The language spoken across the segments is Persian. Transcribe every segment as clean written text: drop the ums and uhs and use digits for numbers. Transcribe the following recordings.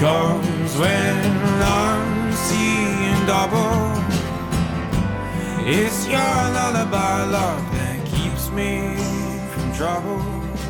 Cause when I'm seeing double, it's your lullaby love that keeps me from trouble.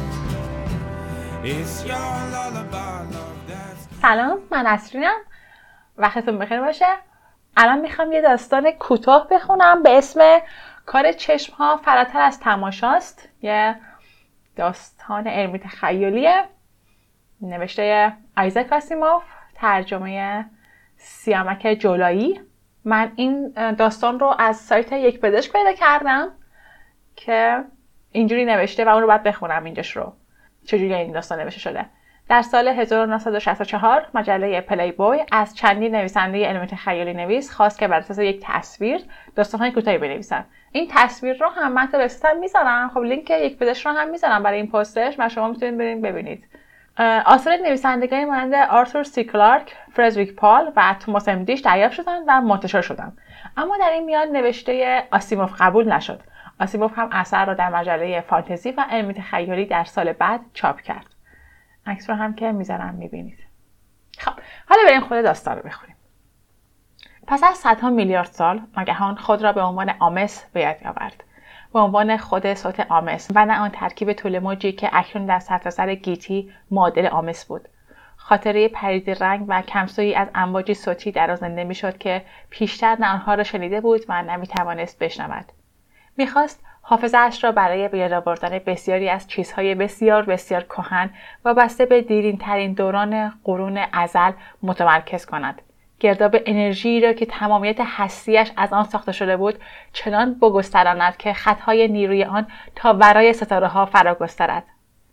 It's your lullaby love that's... سلام، من نسرینم. وقتتون بخیر باشه. الان میخوام یه داستان کوتاه بخونم به اسم کار چشم‌ها فراتر از تماشاست. یه داستان علمی تخیلیه، نوشته آیزک آسیموف، ترجمه سیامک جولایی. من این داستان رو از سایت یک پزشک پیدا کردم که اینجوری نوشته و اون رو باید بخونم اینجاش رو چجوری این داستان نوشته شده. در سال 1964 مجله پلی بوی از چندین نویسنده علمی تخیلی نویس خواست که بر اساس یک تصویر داستان‌های کوتاهی بنویسن. این تصویر رو هم من تو وبسایتم میذارم. خب لینک یک پزشک رو هم میذارم برای این پستش و شما میتونید برید ببینید. آثار نویسندگانی مانند آرتور سی کلارک، فردریک پال و توماس امدیش دریافت شدند و منتشر شدند. اما در این میان نوشته آسیموف قبول نشد. آسیموف هم اثر را در مجله فانتزی و علمی تخیلی در سال بعد چاپ کرد. عکس رو هم که میذارم میبینید. خب حالا بریم خود داستان رو بخونیم. پس از صدها میلیارد سال ناگهان خود را به عنوان آمس به یاد آورد. به عنوان خود صوت آمس و نه آن ترکیب طوله‌موجی که اکنون در سرتاسر گیتی معادل آمس بود. خاطره پرید رنگ و کمسویی از امواج صوتی در آن زنده میشد که پیشتر نه آنها را شنیده بود و نه میتوانست بشنود. میخواست حافظه‌اش را برای به یاد آوردن بسیاری از چیزهای بسیار بسیار کهن وابسته به دیرین ترین دوران قرون ازل متمرکز کند. گرداب انرژی را که تمامیت هستی‌اش از آن ساخته شده بود چنان بگستراند که خطهای نیروی آن تا ورای ستاره‌ها فرا گسترد.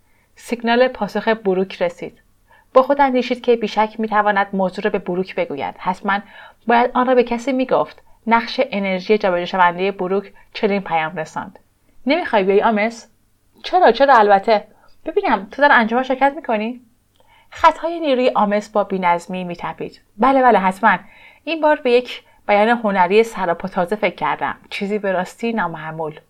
سیگنال پاسخ بروک رسید. با خود اندیشید که بیشک میتواند موضوع را به بروک بگوید. حتما باید آن را به کسی میگفت. نقش انرژی جابجا شونده بروک چنین پیام رساند. نمیخوای بیای آمس؟ چرا البته. ببینم تو در انجام شرکت میکنی؟ خطهای نیروی آمس با بی‌نظمی میتپید. بله حتما. این بار به یک بیان هنری سراپا تازه فکر کردم. چیزی به راستی نامعمول.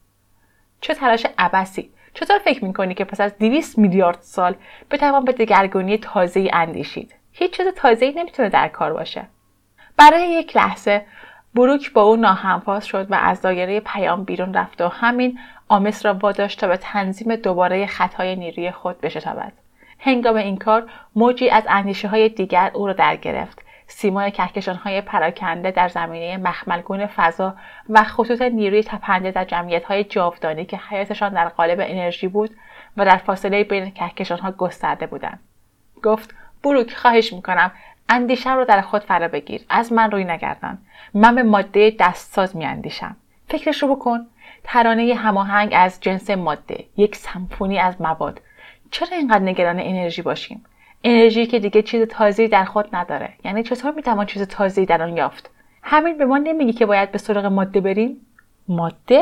چه تلاش عبثی. چطور فکر میکنی که پس از 200 میلیارد سال بتوان به دگرگونی تازه‌ای اندیشید؟ هیچ چیز تازه‌ای نمیتونه در کار باشه. برای یک لحظه بروک با او ناهمفاز شد و از دایره پیام بیرون رفت و همین آمس را واداشت تا به تنظیم دوباره خطهای نیروی خود بشتابد. هنگام این کار موجی از اندیشه‌های دیگر او را در گرفت. سیمای کهکشان‌های پراکنده در زمینه مخملگون فضا و خطوط نیروی تپنده در جمعیت‌های جاودانی که حیاتشان در قالب انرژی بود و در فاصله بین کهکشان‌ها گسترده بودند. گفت: بروک، خواهش می‌کنم اندیشه‌ام را در خود فرا بگیر. از من روی نگردان. من به ماده دستساز می‌اندیشم. فکرش رو بکن. ترانه هماهنگ از جنس ماده، یک سمفونی از مواد. چرا اینقدر نگران انرژی باشیم؟ انرژی که دیگه چیز تازه‌ای در خود نداره. یعنی چطور میتوان چیز تازه‌ای در آن یافت؟ همین به ما نمیگی که باید به سراغ ماده بریم؟ ماده؟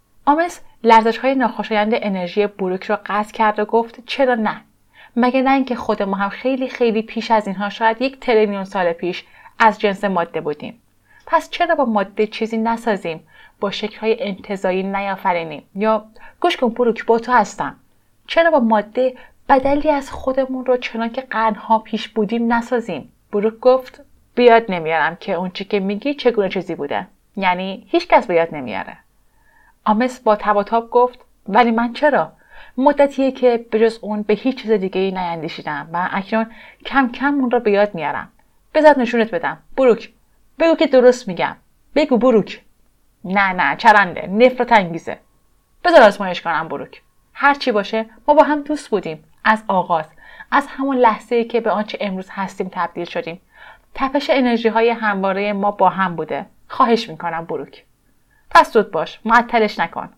آمس لرزش‌های ناخوشایند انرژی بروک را قطع کرد و گفت: چرا نه؟ مگه نه اینکه خود ما هم خیلی خیلی پیش از اینها، شاید 1 تریلیون سال پیش، از جنس ماده بودیم. پس چرا با ماده چیزی نسازیم؟ با شکل‌های انتزاعی نیافرینیم؟ یا گوش کن بروک، با تو هستم. چرا با ماده بدلی از خودمون رو چنان که قرن‌ها پیش بودیم نسازیم؟ بروک گفت: بیاد نمیارم که اون چی که میگی چگونه چیزی بوده. یعنی هیچ کس بیاد نمیاره. آمس با تب و تاب گفت: ولی من چرا؟ مدتیه که به جز اون به هیچ چیز دیگه‌ای نیندیشیدم و اکنون کم کم اون رو به یاد میارم. بذار نشونت بدم. بروک، بگو که درست میگم. بگو بروک. نه چرنده، نفرت انگیزه. بذار آزمایش کنم بروک. هر چی باشه ما با هم دوست بودیم از آغاز، از همون لحظه‌ای که به آنچه امروز هستیم تبدیل شدیم. تپش انرژی‌های همواره ما با هم بوده. خواهش میکنم بروک. پس زود باش، معطلش نکن.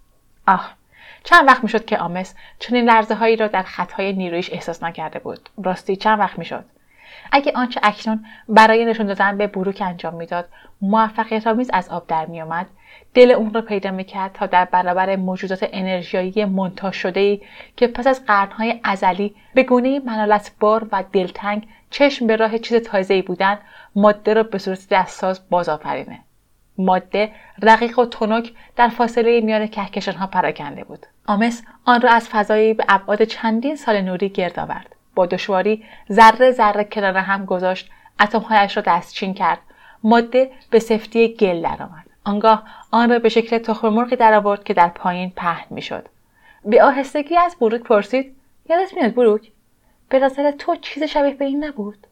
چند وقت میشد که آمس چنین لرزه‌هایی را در خطهای نیرویش احساس نکرده بود. راستی چند وقت میشد؟ اگه آنچه اکنون برای نشون دادن به بروک انجام میداد موفقیت‌آمیز از آب در میآمد، دل اون رو پیدا میکرد تا در برابر موجودات انرژیایی منتاج شده‌ای که پس از قرن‌های ازلی به گونه‌ای منالت‌بار و دلتنگ چشم به راه چیز تازه‌ای بودند، ماده را به صورت دستساز بازآفرینه. ماده رقیق و تنک در فاصله میان کهکشان‌ها پراکنده بود. آمس آن را از فضایی به ابعاد چندین سال نوری گرد آورد. با دشواری ذره ذره کنار هم گذاشت، اتم‌هایش را دستچین کرد. ماده به سفتی گل درآمد. آنگاه آن را به شکل تخم مرغی درآورد که در پایین پهن میشد. به آهستگی از بروک پرسید: یادت میاد بروک؟ به نظر تو چیز شبیه به این نبود؟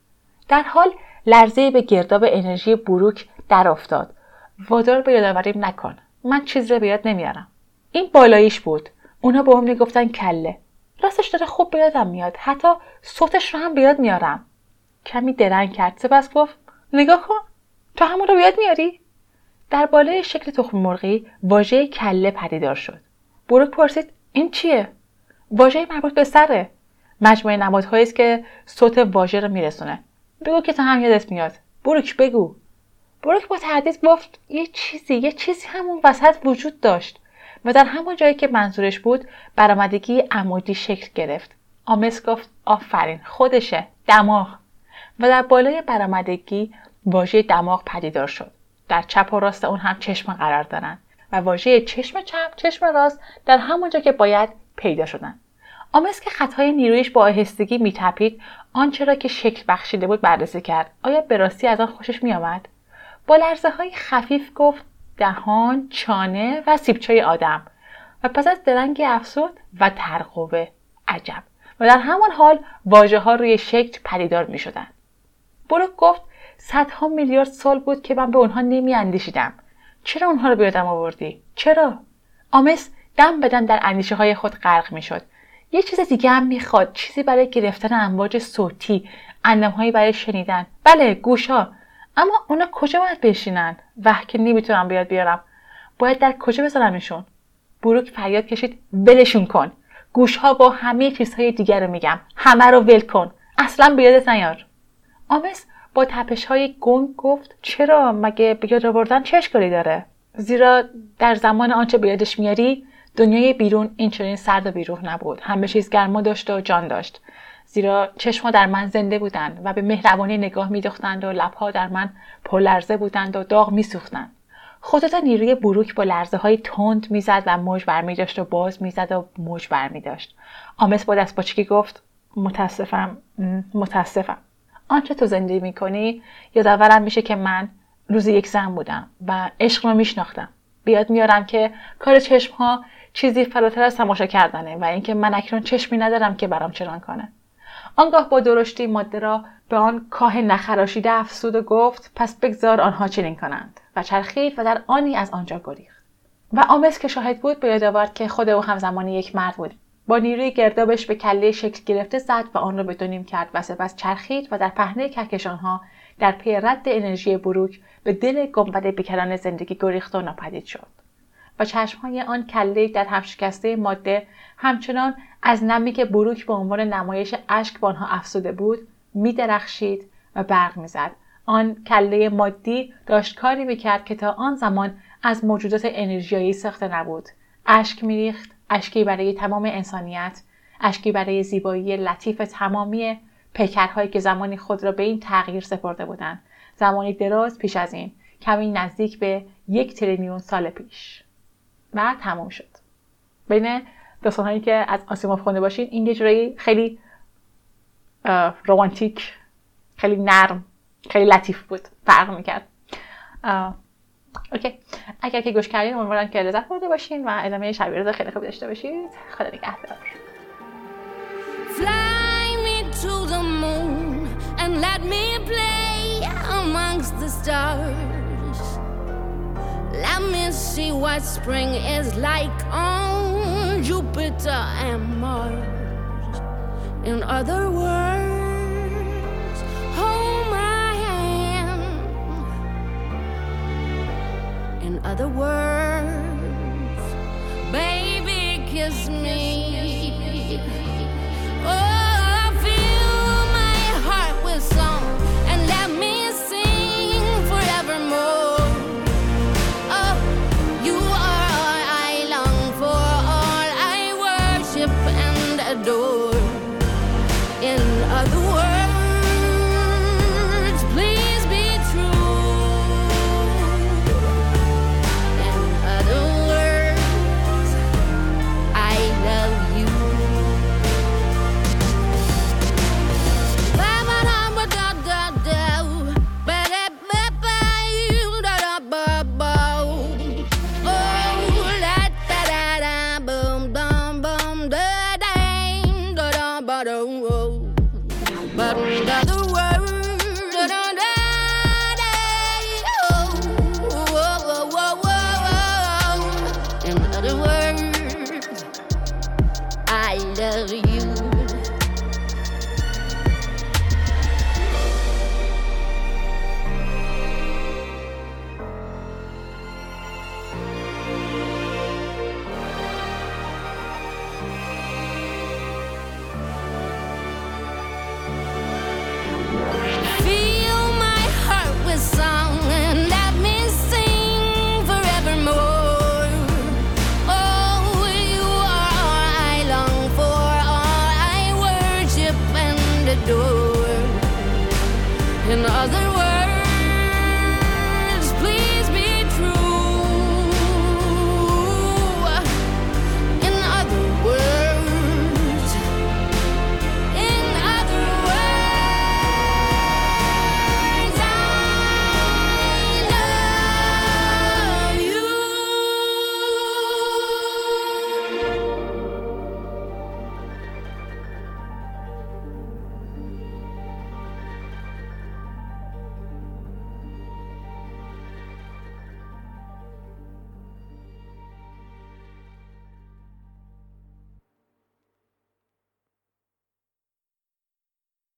در حال لرزه‌ای به گرداب انرژی بروک در افتاد. وادار به یادآوریم نکن. من چیز را به یاد نمیارم. این بالاییش بود. اونا به هم میگفتن کله. راستش داره خوب به یادم میاد. حتی صوتش رو هم به یاد میارم. کمی درنگ کرد. سپس گفت: نگاه کن. تو همون رو به یاد میاری؟ در بالای شکل تخم مرغی واژه کله پدیدار شد. بروک پرسید: این چیه؟ واژه مربوط به سره. مجموعه نمادهایی است که صوت واژه رو میرسونه. بگو که تو هم یادت میاد. بروک بگو. بروک با تردید گفت: یه چیزی همون وسط وجود داشت و در همون جایی که منظورش بود برآمدگی عمودی شکل گرفت. آمس گفت: آفرین، خودشه، دماغ. و در بالای برآمدگی واژه دماغ پدیدار شد. در چپ و راست اون هم چشم قرار دارن و واژه چشم چپ، چشم راست در همون جا که باید پیدا شدن. آمس که خطهای نیرویش با آهستگی میتپید، آنچه را که شکل بخشیده بود بررسی کرد. آیا به راستی از آن خوشش میآمد؟ با لرزه‌های خفیف گفت: دهان، چانه و سیبچای آدم. و پس از درنگی افسود: و ترقوه. عجب. و در همان حال واژه‌ها روی شکل پدیدار می‌شدند. بروک گفت: صدها میلیارد سال بود که من به اونها نمی‌اندیشیدم. چرا اونها رو به یادم آوردی؟ چرا؟ آمس دم به دم در اندیشه‌های خود غرق می‌شد. یه چیز دیگه هم می‌خواد، چیزی برای گرفتن امواج صوتی، اندام‌هایی برای شنیدن. بله، گوش‌ها. اما اونا کجا باید بشینن؟ که نمیتونم بیاد بیارم. باید در کجا بذارمشون؟ بروک فریاد کشید: ولشون کن. گوش‌ها با همه چیزهای دیگر رو میگم. همه رو ول کن. اصلا به یادت نیار. آمس با تپش‌های گنگ گفت: چرا؟ مگه به یاد آوردن چه اشکالی داره؟ زیرا در زمان آنچه به یادش میاری دنیای بیرون این چنین سرد و بیروح نبود. همه چیز گرما داشت و جان داشت. زیرا چشم‌ها در من زنده بودند و به مهربانی نگاه می‌دوختند و لب‌ها در من پرلرزه بودند و داغ می‌سوختند. خطوط نیروی بروک با لرزه‌های تند می‌زد و موج برمی‌داشت و باز می‌زد و موج برمی‌داشت. آمس با دستپاچگی گفت: متاسفم. آنچه تو زندگی می‌کنی یادآورم میشه که من روزی یک زن بودم و عشق رو می‌شناختم. بیاد میارم که کار چشم‌ها چیزی فراتر از تماشا کردنه و اینکه من اکنون چشمی ندارم که برام چنان کنه. آنگاه با درشتی ماده را به آن کاه نخراشیده افسود و گفت: پس بگذار آنها چنین کنند. و چرخید و در آنی از آنجا گریخت. و آمس که شاهد بود به یاد آورد که خود او همزمان یک مرد بود. با نیروی گردابش به کله شکل گرفته زد و آن را به دو نیم کرد و سپس چرخید و در پهنه کهکشانها در پی رد انرژی بروک به دل گنبد بیکران زندگی گریخت و ناپدید شد. و چشمهای آن کله در هم شکسته ماده همچنان از نمی که بروک به عنوان نمایش اشک با آنها افسوده بود می درخشید و برق می زد. آن کله مادی داشت کاری میکرد که تا آن زمان از موجودات انرژیایی ساخته نبود. اشک میریخت، اشکی برای تمام انسانیت، اشکی برای زیبایی لطیف تمامی پیکرهایی که زمانی خود را به این تغییر سپرده بودند. زمانی دراز پیش از این، کمی نزدیک به 1 تریلیون سال پیش. و تمام شد. بین داستانهایی که از آسیموف خونده باشین این یه جورایی خیلی رومانتیک، خیلی نرم، خیلی لطیف بود، فرق میکرد. اوکی، اگر که گوش کردین امیدوارم که لذت برده باشین و ادامه شب روز خیلی خوب داشته باشید. خدا نگهدار. Fly me to the moon and let me play amongst the stars. Let me see what spring is like on Jupiter and Mars. In other words, hold my hand. In other words, baby, kiss me. Oh, fill my heart with song and let me sing forevermore. Oh, you are all I long for, all I worship and adore. In other words, please be true. In other words, I love But in other words, in other words, I love you. Song and let me sing forevermore. Oh, you are all I long for, all I worship and adore. In other words,